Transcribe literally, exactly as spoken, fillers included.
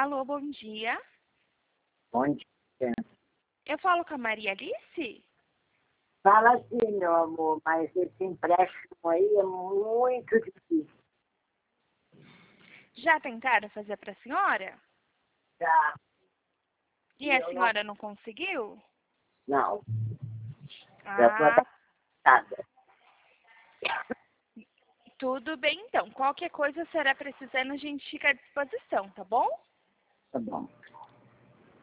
Alô, bom dia. Bom dia. Eu falo com a Maria Alice? Fala assim, meu amor, mas esse empréstimo aí é muito difícil. Já tentaram fazer para a senhora? Já. E a Eu não. senhora não conseguiu? Não. Já estou Ah, adaptada. tudo bem então. Qualquer coisa será precisando, a gente fica à disposição, tá bom? Tá bom.